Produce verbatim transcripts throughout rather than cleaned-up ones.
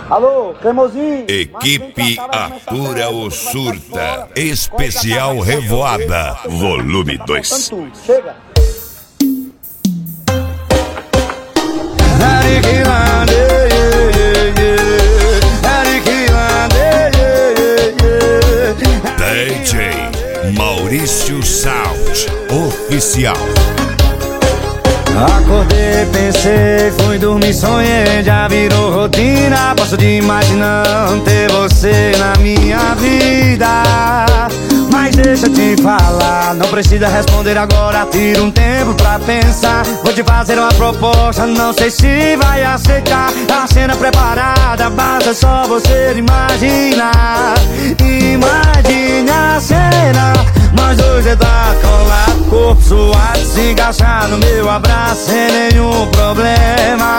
Alô, Cremosinho. Equipe Atura o Surta. Especial Revoada. Volume dois. Chega. D J Maurício Sound Oficial. Acordei, pensei, fui dormir, sonhei, já virou rotina. Passo de imaginando ter você na minha vida. Mas deixa eu te falar, não precisa responder agora, tira um tempo pra pensar. Vou te fazer uma proposta, não sei se vai aceitar. A cena preparada, basta só você imaginar. Imagine a cena, nós dois deitados, colado, corpo suado, se encaixar no meu abraço sem nenhum problema.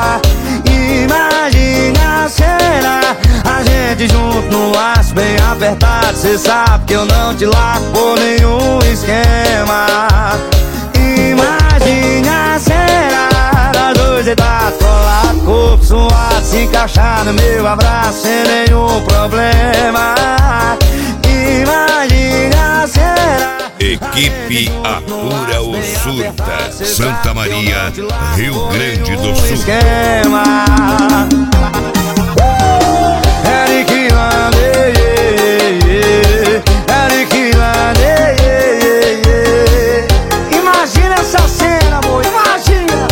Imagine a cena, a gente junto no laço bem apertado. Cê sabe que eu não te largo por nenhum esquema. Imagine a cena, nós dois deitados, colado, corpo suado, se encaixar no meu abraço sem nenhum problema. Imagine a cena. Equipe Atura o Surta, Santa Maria, Rio Grande do Sul. Esquema. Eric Lande, Eric Lande. Imagina essa cena, amor, imagina.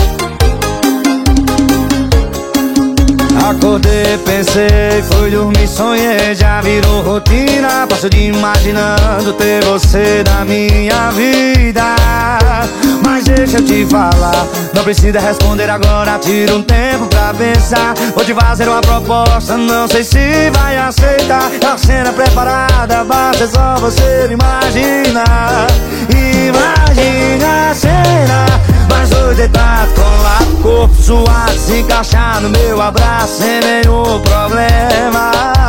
Acordei, pensei, fui dormir, sonhei, já virou rotina. Passo de imaginando ter você na minha vida. Mas deixa eu te falar, não precisa responder agora, tira um tempo pra pensar. Vou te fazer uma proposta, não sei se vai aceitar. A cena preparada, basta só você imaginar. Imagine a cena, nós dois deitados, colado, corpo suado, se encaixar no meu abraço sem nenhum problema.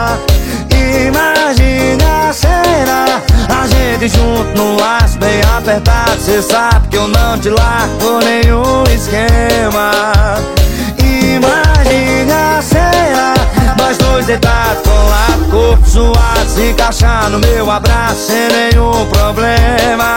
Imagine a cena, a gente junto no laço bem apertado. Cê sabe que eu não te largo por nenhum esquema. Imagine a cena, nós dois deitados, colado, corpo suado, se encaixar no meu abraço sem nenhum problema.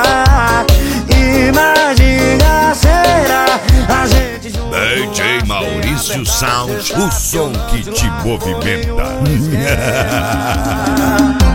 Imagine a cena, a gente junto. D J Maurício Sound, o som que te movimenta.